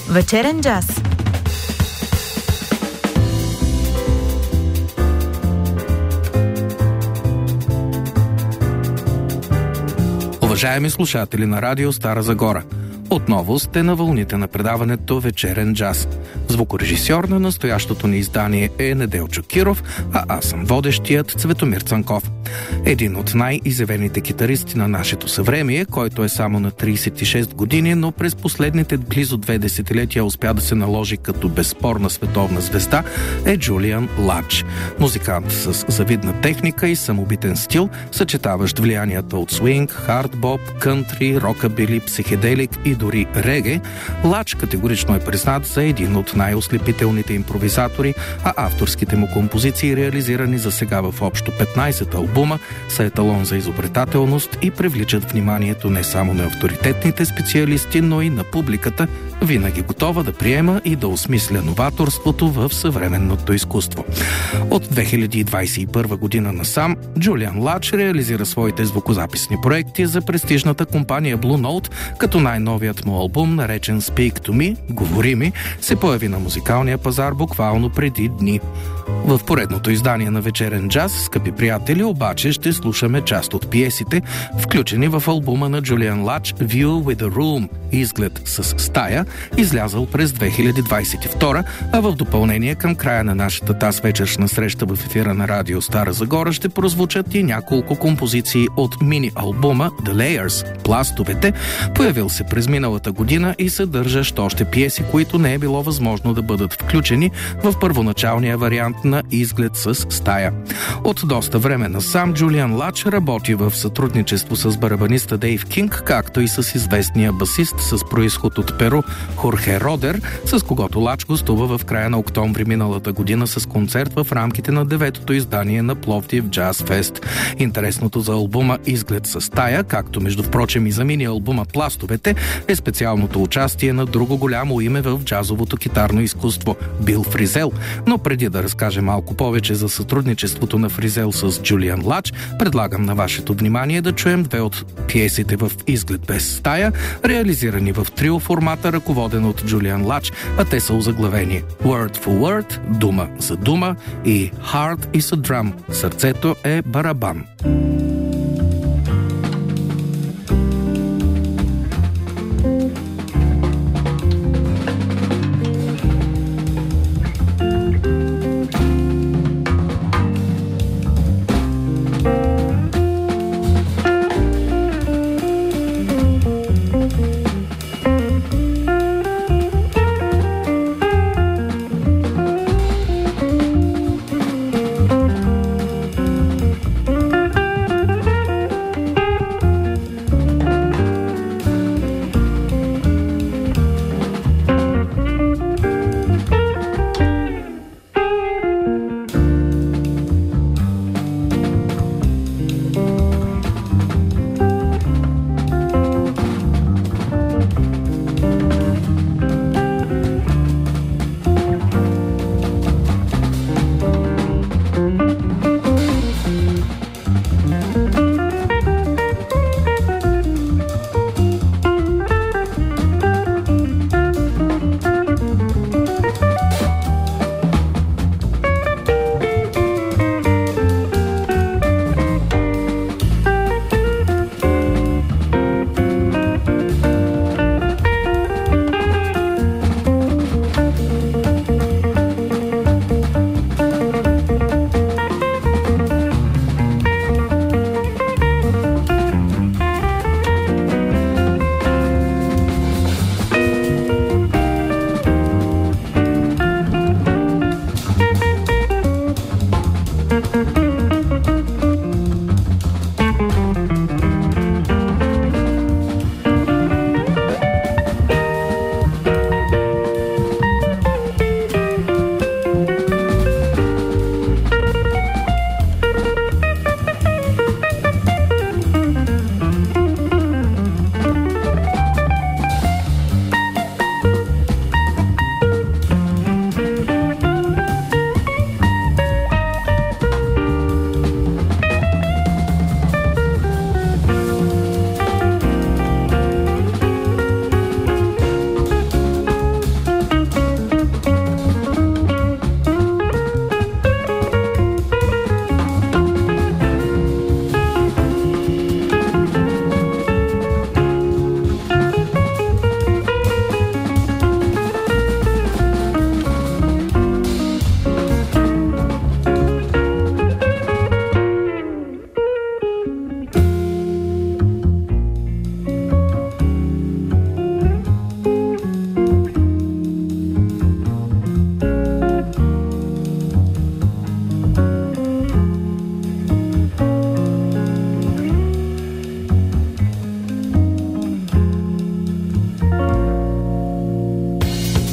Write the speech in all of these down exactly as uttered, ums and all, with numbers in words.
Вечерен джаз. Уважаеми слушатели на радио Стара Загора, отново сте на вълните на предаването Вечерен джаз. Звукорежисьор на настоящото ни издание е Неделчо Киров, а аз съм водещият Цветомир Цанков. Един от най-изявените китаристи на нашето съвремие, който е само на трийсет и шест години, но през последните близо две десетилетия успя да се наложи като безспорна световна звезда, е Джулиан Ладж. Музикант с завидна техника и самобитен стил, съчетаващ влиянията от свинг, хард-боп, кънтри, рокабили, психоделик и дори реге, Ладж категорично е признат за един от най-ослепителните импровизатори, а авторските му композиции, реализирани за сега в общо петнайсет албума, са еталон за изобретателност и привличат вниманието не само на авторитетните специалисти, но и на публиката, винаги готова да приема и да осмисля новаторството в съвременното изкуство. От две хиляди двайсет и първа година насам Джулиан Ладж реализира своите звукозаписни проекти за престижната компания Blue Note, като най-новият му албум, наречен Speak to Me, Говори ми, се появи на музикалния пазар буквално преди дни. В поредното издание на Вечерен джаз, скъпи приятели, обаче ще слушаме част от пиесите, включени в албума на Джулиан Ладж View with a Room, изглед с стая, излязъл през две хиляди двайсет и втора, а в допълнение към края на нашата таз вечершна среща в ефира на радио Стара Загора ще прозвучат и няколко композиции от мини-албума The Layers, Пластовете, появил се през миналата година и съдържащ още пиеси, които не е било възможно да бъдат включени в първоначалния вариант на изглед с стая. От доста време насам Джулиан Ладж работи в сътрудничество с барабаниста Дейв Кинг, както и с известния басист с произход от Перу Хорхе Родер, с когото Ладж гостува в края на октомври миналата година с концерт в рамките на деветото издание на Пловдив Джаз Фест. Интересното за албума изглед с стая, както между впрочем и за мини-албума Пластовете, е специалното участие на друго голямо име в джазовото китарно изкуство – Бил Фризел. Но преди да разкажа малко повече за сътрудничеството на Фризел с Джулиан Ладж, предлагам на вашето внимание да чуем две от пиесите в изглед без стая, реализирани в трио формата, ръководен от Джулиан Ладж, а те са озаглавени Word for Word, дума за дума, и Heart is a Drum, сърцето е барабан.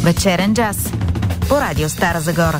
Вечерен джаз по радио Стара Загора.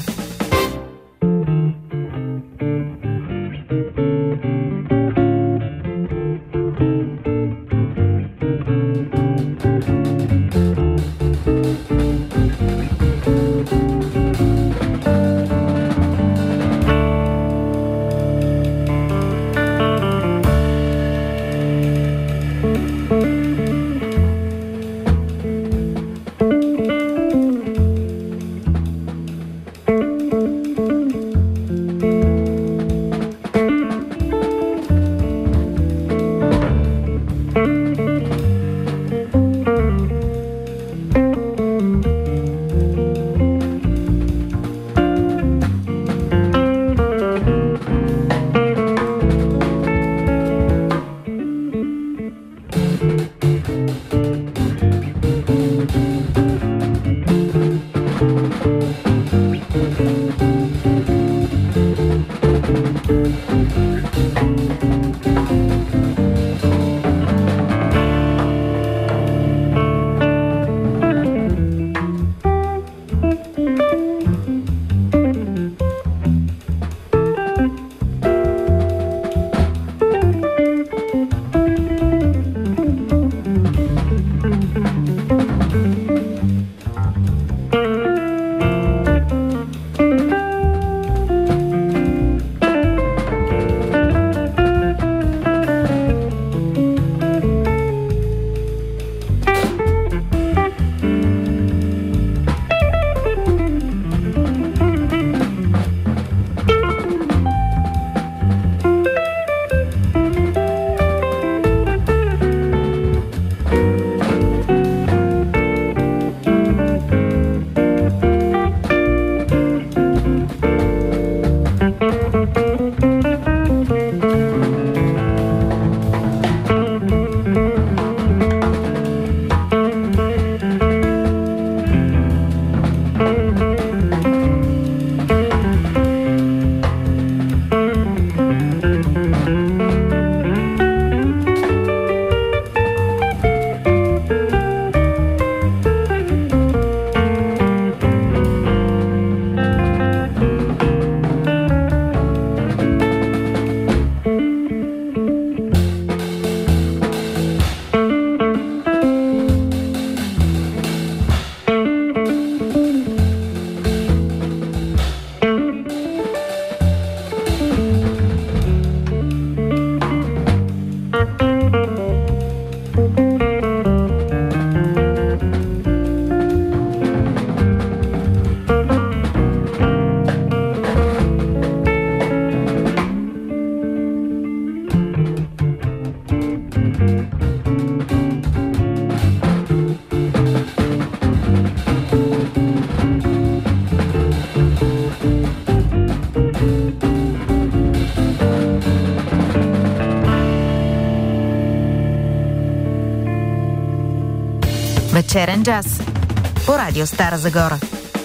Вечерен джаз по радио Стара Загора.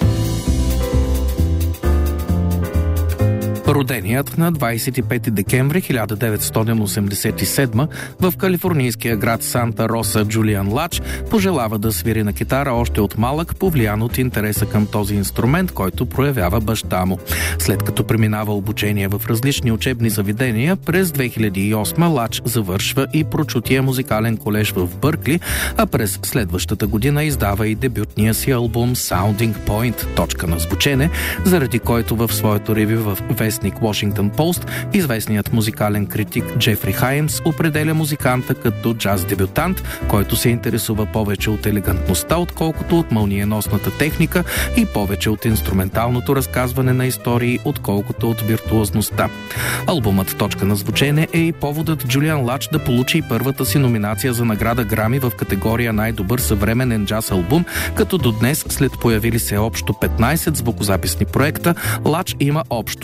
Роденият на двадесет и пети декември хиляда деветстотин осемдесет и седма в калифорнийския град Санта Роса Джулиан Лач пожелава да свири на китара още от малък, повлиян от интереса към този инструмент, който проявява баща му. След като преминава обучение в различни учебни заведения, през две хиляди и осма Лач завършва и прочутия музикален колеж в Бъркли, а през следващата година издава и дебютния си албум Sounding Point, точка на звучене, заради който в своето ревю в вестник Washington Post известният музикален критик Джефри Хайнс определя музиканта като джаз дебютант, който се интересува повече от елегантността, отколкото от мълниеносната техника и повече от инструменталното разказване на истории, отколкото от виртуозността. Албумът Точка на звучене е и поводът Джулиан Лач да получи първата си номинация за награда Грами в категория най-добър съвременен джаз албум, като до днес, след появили се общо петнайсет звукозаписни проекта, Лач има общо шест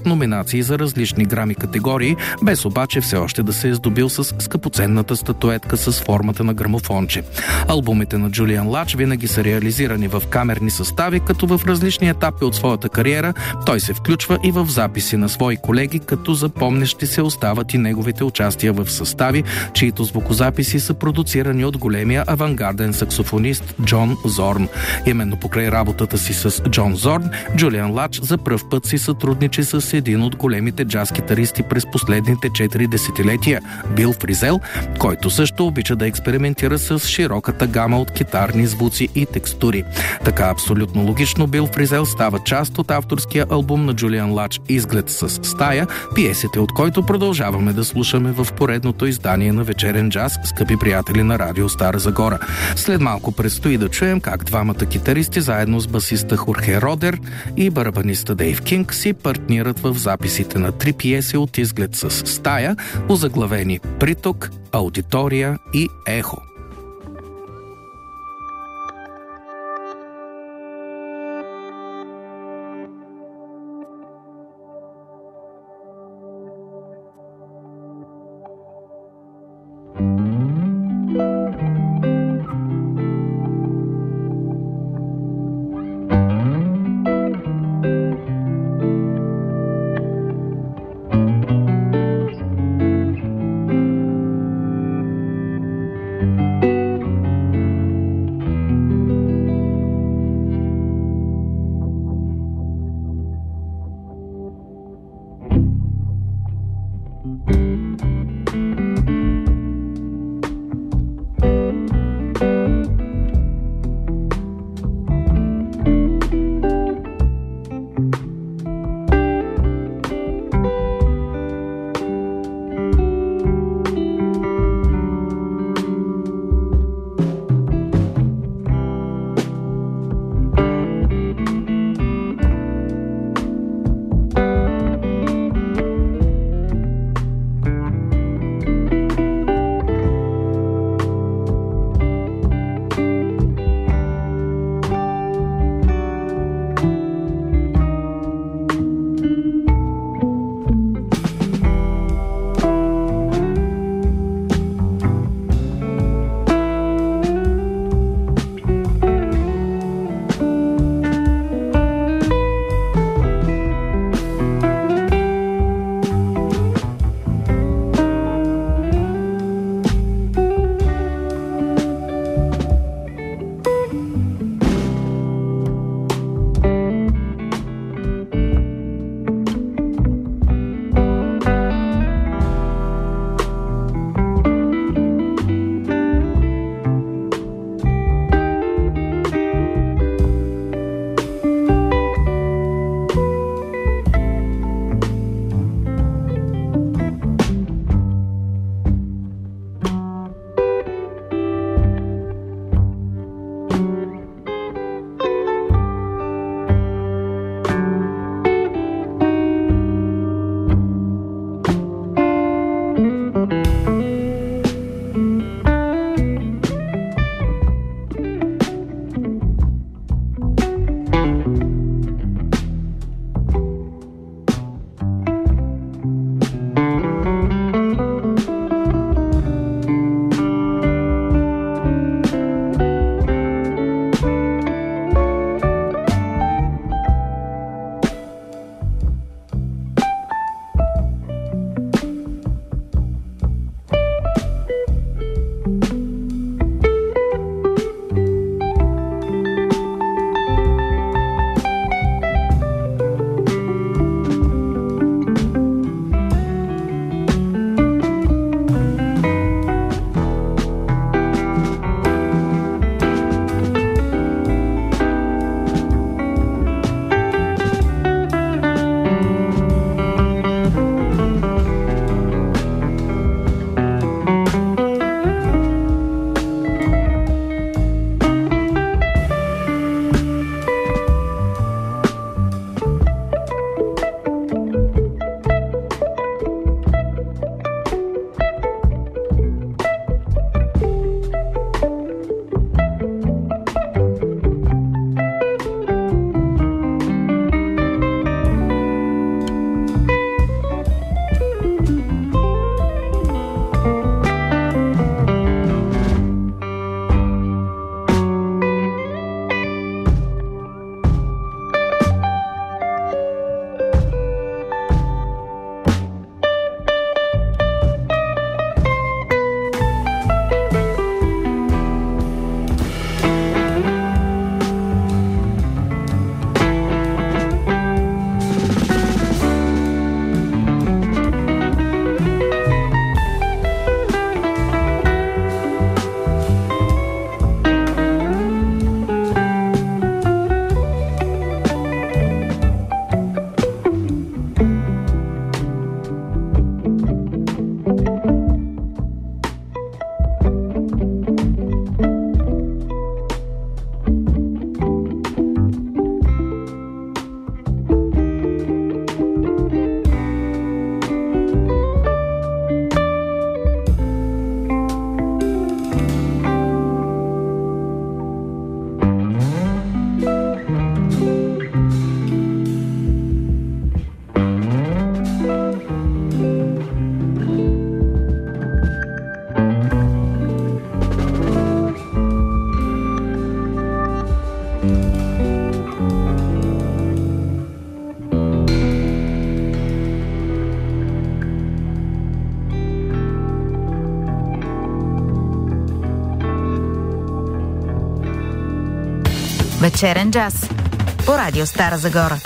номинации за различни грами категории, без обаче все още да се е здобил с скъпоценната статуетка с формата на грамофонче. Албумите на Джулиан Лач винаги са реализирани в камерни състави, като в различни етапи от своята кариера той се включва и в записи на свои колеги, като запомнящи се остават и неговите участия в състави, чието звукозаписи са продуцирани от големия авангарден саксофонист Джон Зорн. Именно покрай работата си с Джон Зорн, Джулиан Лач за пръв път си сътрудничи с един от големите джаз-китаристи през последните четири десетилетия – Бил Фризел, който също обича да експериментира с широката гама от китарни звуци и текстури. Така абсолютно логично Бил Фризел става част от авторския албум на Джулиан Лач "Изглед с стая", пиесите от който продължаваме да слушаме в поредното издание на Вечерен джаз, скъпи приятели на Радио Стара Загора. След малко предстои да чуем как двамата китаристи заедно с басиста Хорхе Родер и барабаниста Дейв Кинг си партнират в записите на три пиеси от "Изглед с стая", озаглавени "Приток", "Аудитория" и "Ехо". Thank you. Вечерен джаз по радио Стара Загора.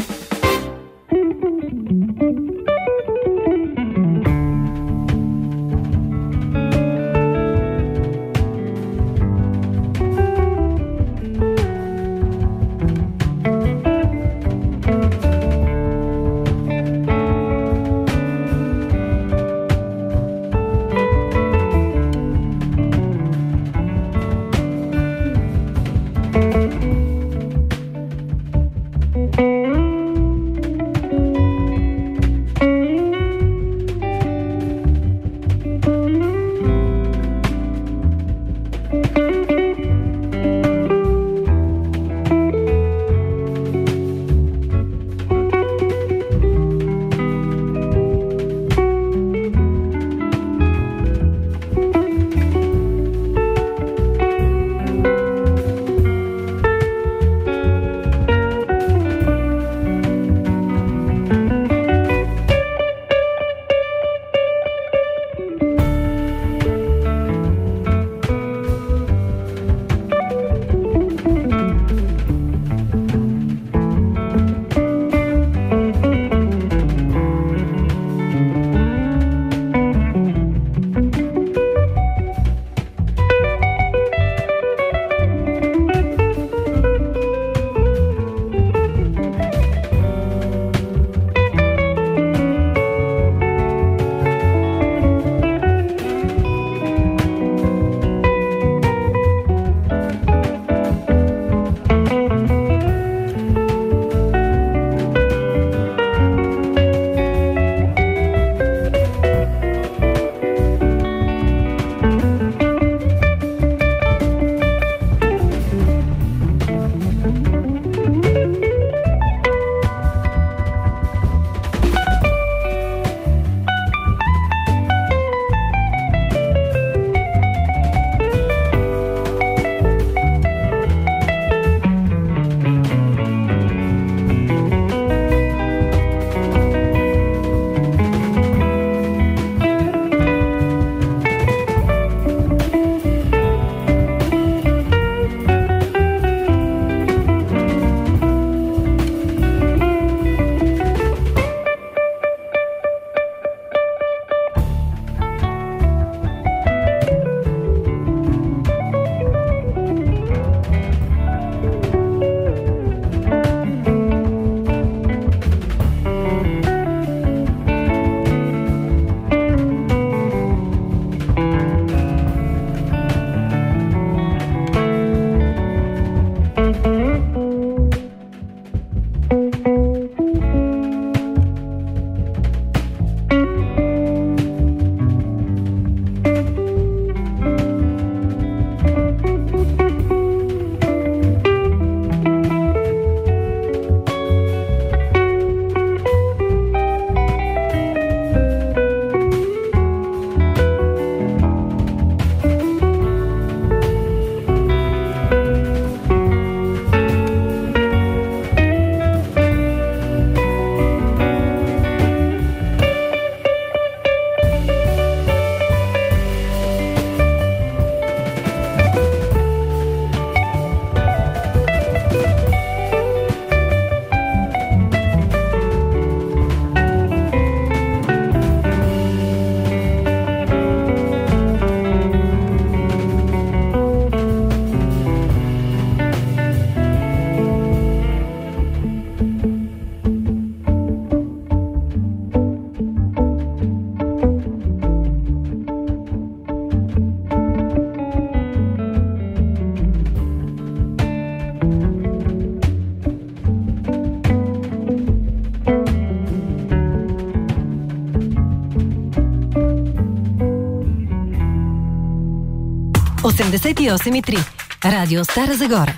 осемдесет и осем и три. Радио Стара Загора.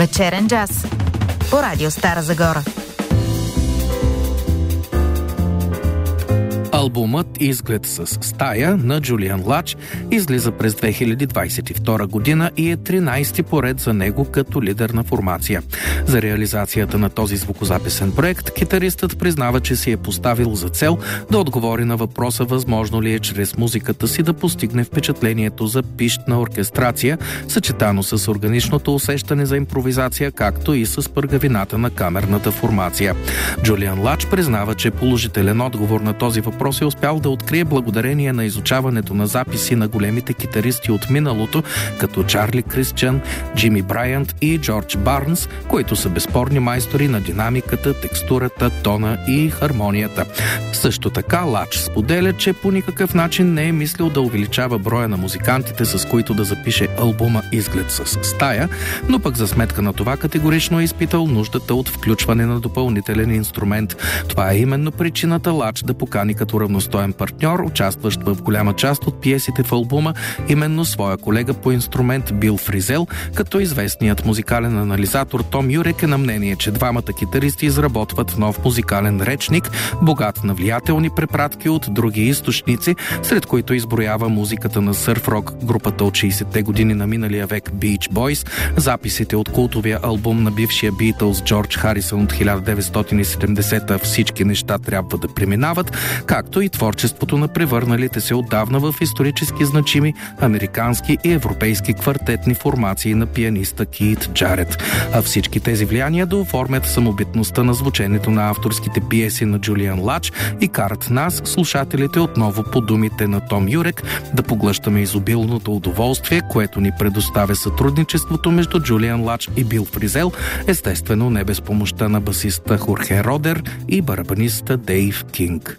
Вечерен джаз по Радио Стара Загора. Албумът "Изглед с стая" на Джулиан Лач излиза през две хиляди двадесет и втора година и е тринадесети поред за него като лидер на формация. За реализацията на този звукозаписен проект китаристът признава, че си е поставил за цел да отговори на въпроса възможно ли е чрез музиката си да постигне впечатлението за пищна оркестрация, съчетано с органичното усещане за импровизация, както и с пъргавината на камерната формация. Джулиан Лач признава, че положителен отговор на този въпрос е успял да открие благодарение на изучаването на записи на големите китаристи от миналото, като Чарли Крисчън, Джими Брайант и Джордж Барнс, които са безспорни майстори на динамиката, текстурата, тона и хармонията. Също така Лач споделя, че по никакъв начин не е мислил да увеличава броя на музикантите, с които да запише албума "Изглед с стая", но пък за сметка на това категорично е изпитал нуждата от включване на допълнителен инструмент. Това е именно причината Лач да покани като равностоен партньор, участващ в голяма част от пиесите в албума, именно своя колега по инструмент Бил Фризел, като известният музикален анализатор Том Юрек е на мнение, че двамата китаристи изработват нов музикален речник, богат на влиятелни препратки от други източници, сред които изброява музиката на сърф-рок групата от шейсетте години на миналия век Beach Boys, записите от култовия албум на бившия Битълс Джордж Харисън от хиляда деветстотин и седемдесета "Всички неща трябва да преминават", както и творчеството на превърналите се отдавна в исторически значими американски и европейски квартетни формации на пианиста Кит Джарет. А всички тези влияния да оформят самобитността на звученето на авторските пиеси на Джулиан Лач и карат нас, слушателите, отново по думите на Том Юрек, да поглъщаме изобилното удоволствие, което ни предоставя сътрудничеството между Джулиан Лач и Бил Фризел, естествено не без помощта на басиста Хорхе Родер и барабаниста Дейв Кинг.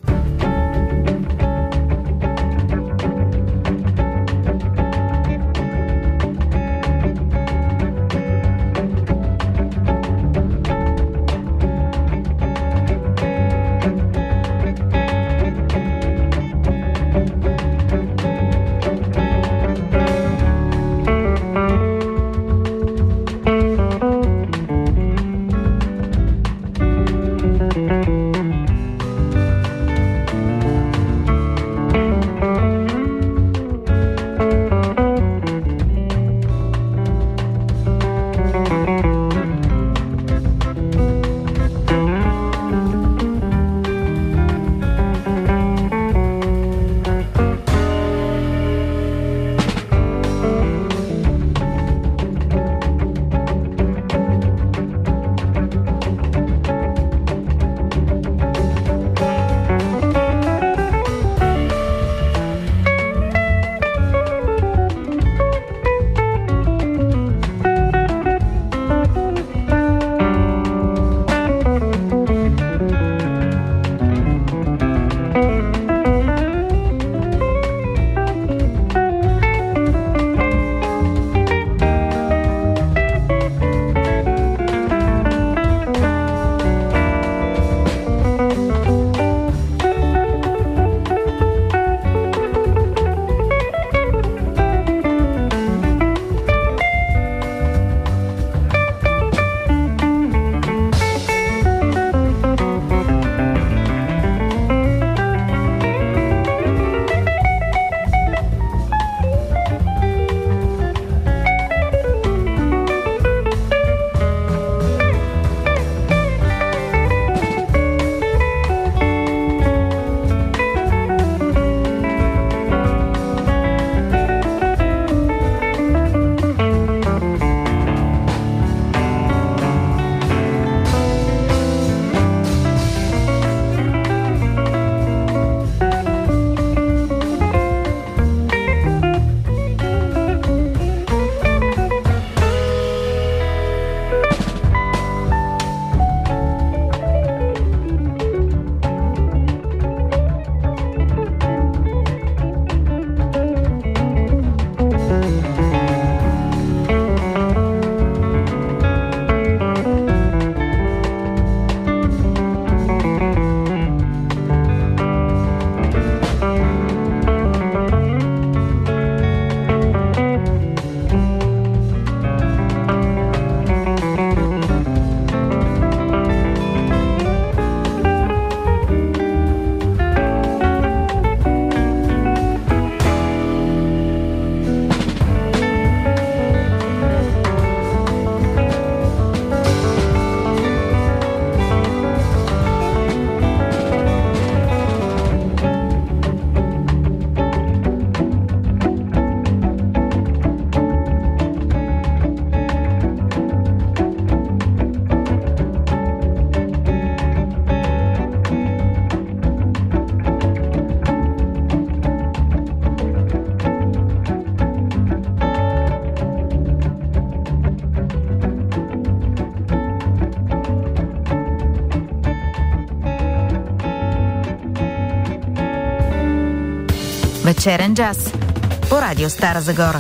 Вечерен джаз по радио Стара Загора.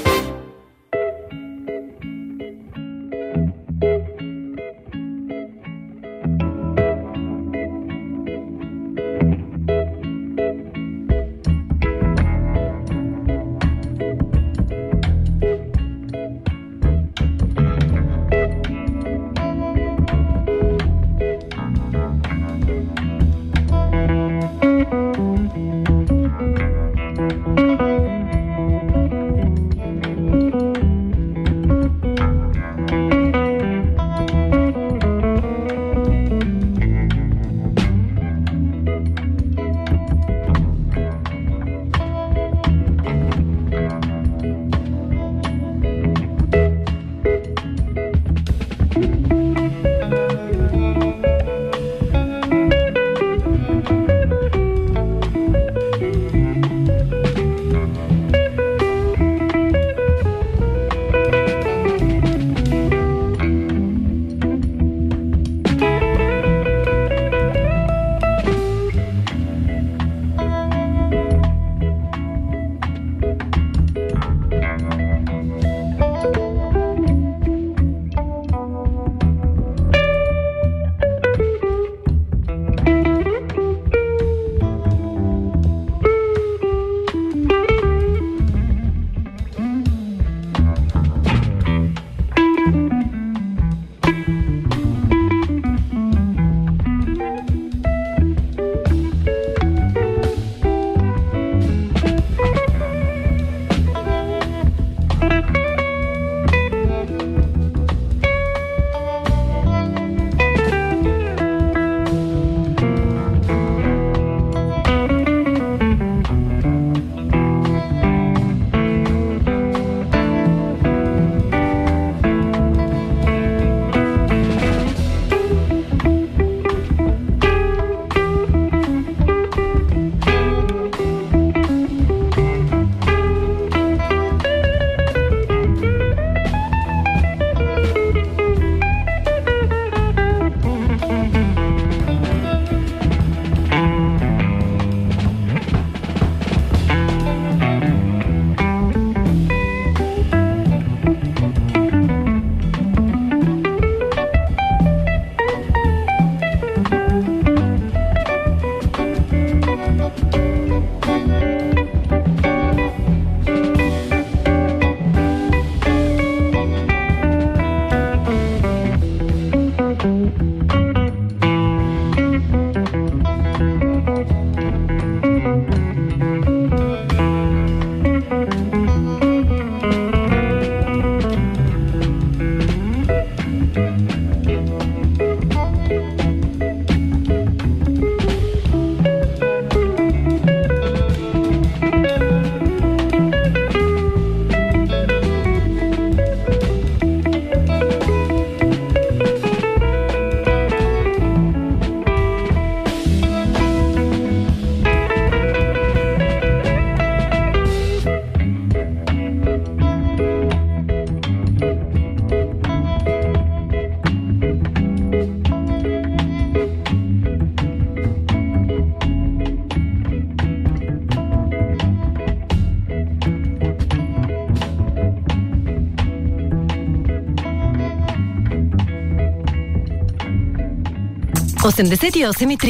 осемдесет и осем и три.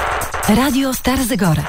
Радио Стара Загора.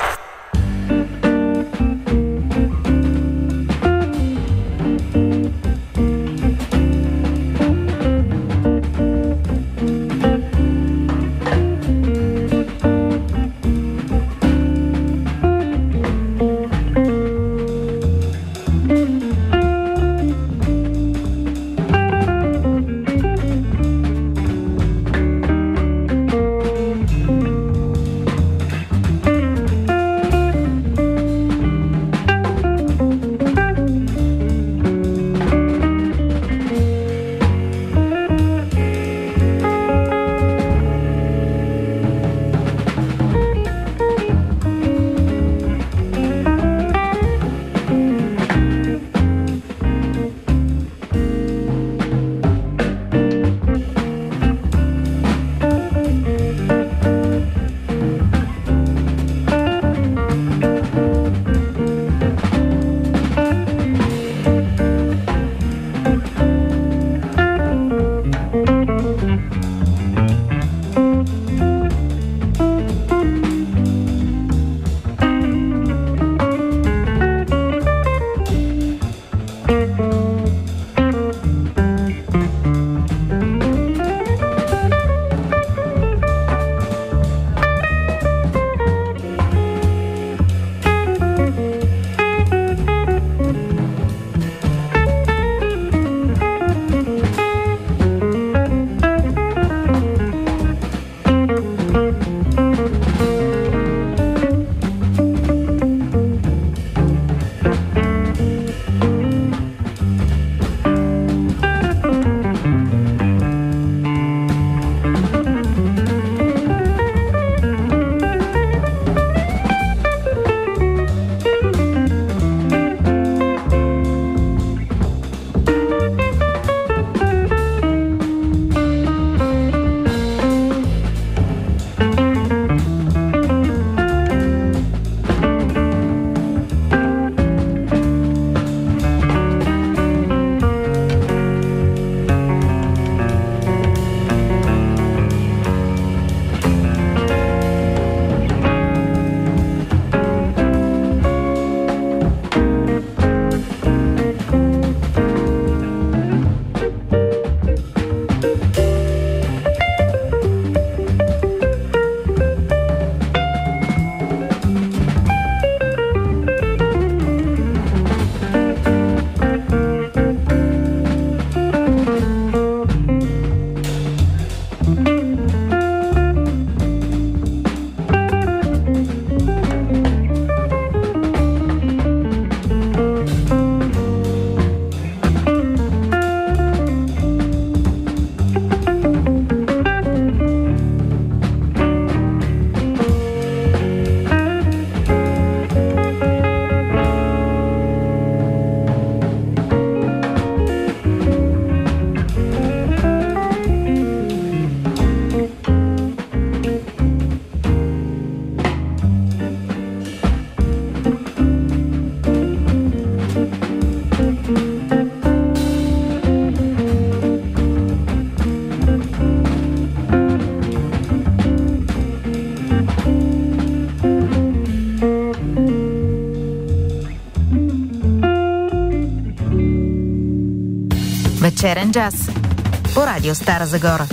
Вечерен джаз по радио Стара Загора.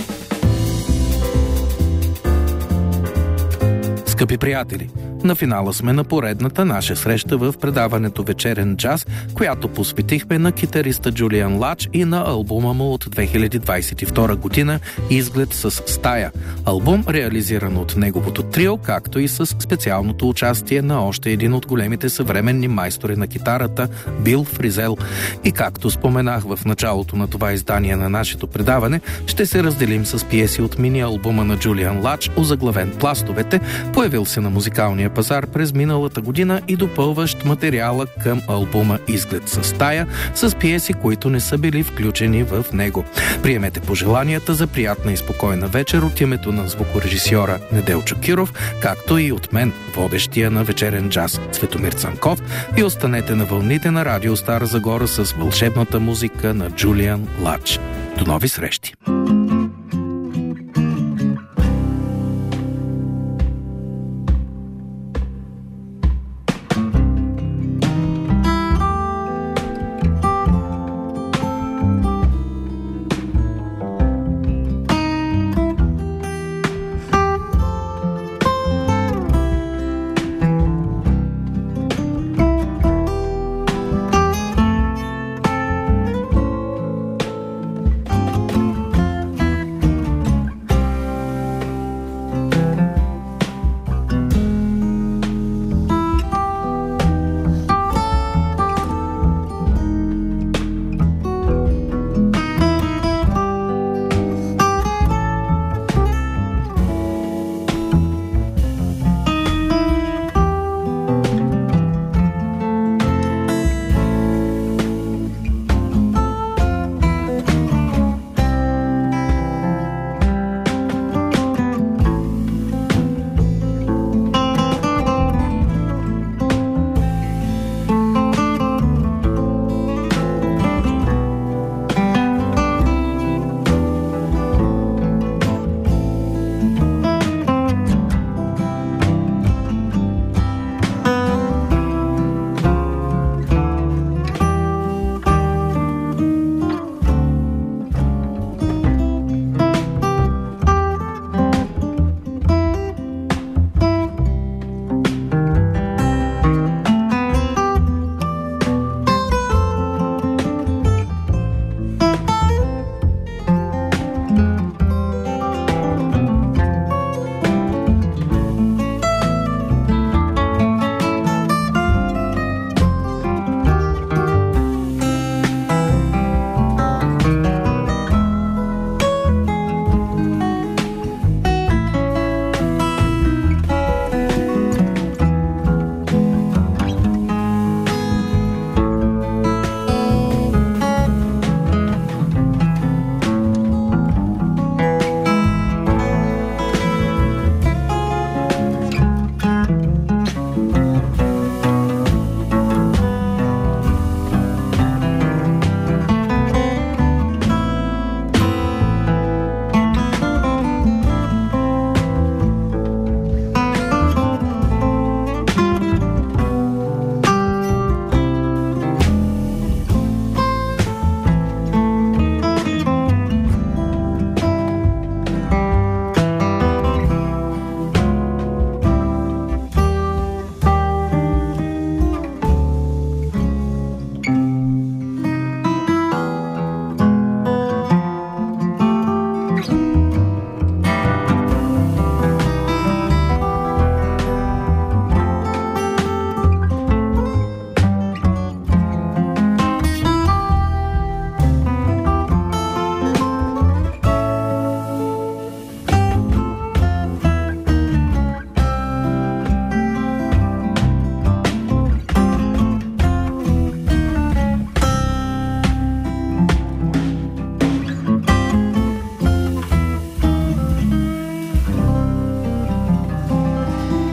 Скъпи приятели, на финала сме на поредната наша среща в предаването Вечерен джаз, която посветихме на китариста Джулиан Лач и на албума му от две хиляди двадесет и втора година "Изглед с стая". Албум, реализиран от неговото трио, както и с специалното участие на още един от големите съвременни майстори на китарата – Бил Фризел. И както споменах в началото на това издание на нашето предаване, ще се разделим с пиеси от мини-албума на Джулиан Лач, озаглавен "Пластовете", появил се на музикалния пазар през миналата година и допълващ материала към албума "Изглед с стая" с пиеси, които не са били включени в него. Приемете пожеланията за приятна и спокойна вечер от името на звукорежисьора Неделчо Киров, както и от мен, водещия на Вечерен джаз Цветомир Цанков, и останете на вълните на радио Стара Загора с вълшебната музика на Джулиан Лач. До нови срещи!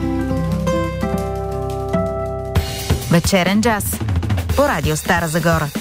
Вечерен джаз по радио Стара Загора.